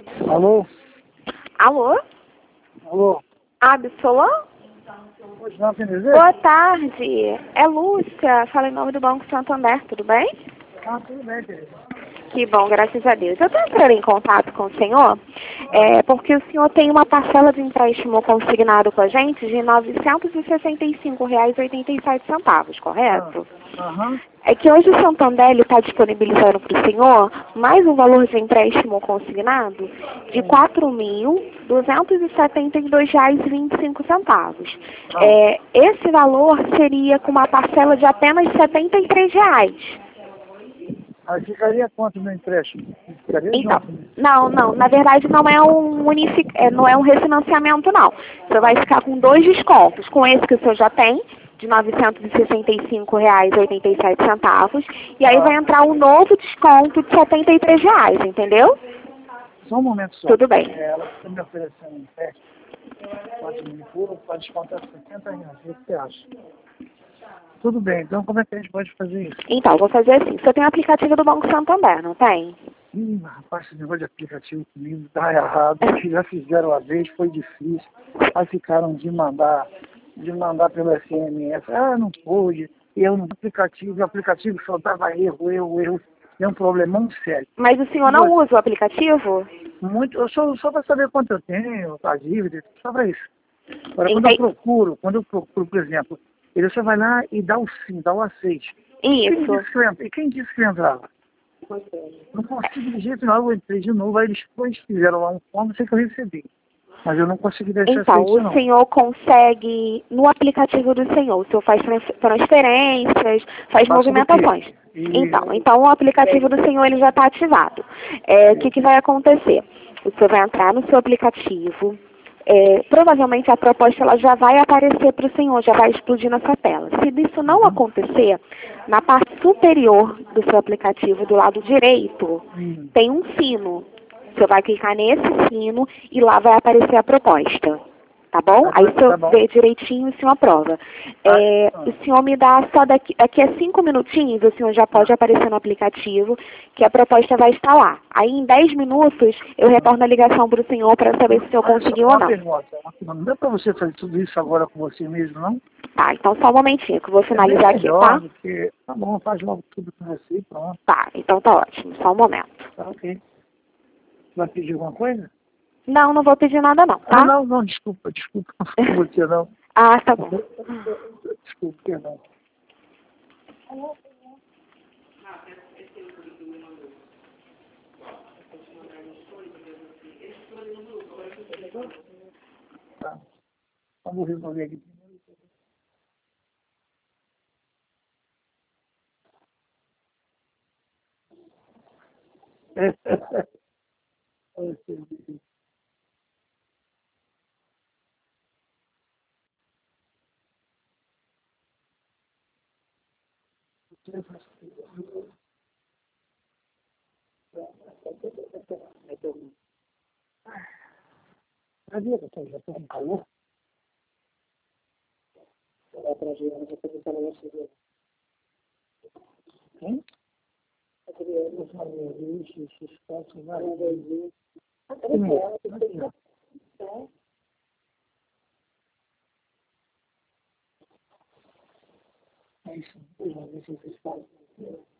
Alô? Alô? Alô? Absolô? Pois não, quer dizer? Boa tarde. É Lúcia. Fala em nome do Banco Santander, tudo bem? Ah, tudo bem, querido. Que bom, graças a Deus. Eu estou entrando em contato com o senhor porque o senhor tem uma parcela de empréstimo consignado com a gente de R$ 965,87, correto? Aham. É que hoje o Santander está disponibilizando para o senhor mais um valor de empréstimo consignado de R$ 4.272,25. Esse valor seria com uma parcela de apenas R$ 73. Aí ficaria quanto meu empréstimo? Ficaria Então, junto, né? não, na verdade não é não é um refinanciamento, não. Você vai ficar com dois descontos, com esse que o senhor já tem, de R$ 965,87, e aí vai entrar um novo desconto de R$ 73, entendeu? Só um momento só. Tudo bem. Ela está me oferecendo um empréstimo, 4 mil por, para descontar R$ 60. O que você acha? Tudo bem, então como é que a gente pode fazer isso? Então, vou fazer assim. Você tem o aplicativo do Banco Santander, não tem? Rapaz, esse negócio de aplicativo comigo dá errado. Já fizeram uma vez, foi difícil. Aí ficaram de mandar pelo SMS. Ah, não pôde. Eu no aplicativo, o aplicativo só dava erro. É um problemão sério. Mas o senhor não usa o aplicativo? Muito, eu só para saber quanto eu tenho, a dívida, só para isso. Agora, quando eu procuro, por exemplo, ele só vai lá e dá o sim, dá o aceite. Isso. Quem disse que eu entrava? Não consigo de jeito nenhum, eu entrei de novo, aí eles fizeram lá um forno, sei que eu recebi. Mas eu não consegui deixar Então, aceite, o não. senhor consegue, no aplicativo do senhor, o senhor faz transferências, faz Faço do quê? movimentações. Então o aplicativo do senhor ele já está ativado. O que vai acontecer? O senhor vai entrar no seu aplicativo, provavelmente a proposta ela já vai aparecer para o senhor, já vai explodir na sua tela. Se isso não acontecer, na parte superior do seu aplicativo, do lado direito, tem um sino. Você vai clicar nesse sino e lá vai aparecer a proposta. Tá bom? Aí o senhor vê direitinho e o senhor aprova. O senhor me dá só daqui a 5 minutinhos, o senhor já pode aparecer no aplicativo, que a proposta vai estar lá. Aí em 10 minutos eu retorno a ligação para o senhor para saber se o senhor conseguiu ou não. Não dá para você fazer tudo isso agora com você mesmo, não? Tá, então só um momentinho que eu vou finalizar aqui, tá? Porque, tá bom, faz logo tudo com você e pronto. Tá, então tá ótimo, só um momento. Tá ok. Vai pedir alguma coisa? Não vou pedir nada não, tá? Não, desculpa, não foi com você não. Ah, tá bom. Desculpa, perdão. Tá, vamos resolver aqui. Sabia que eu já estou com calor? É para a gente, já estou com calor. Quem? Eu falei, esse espaço vai... É isso, esse espaço.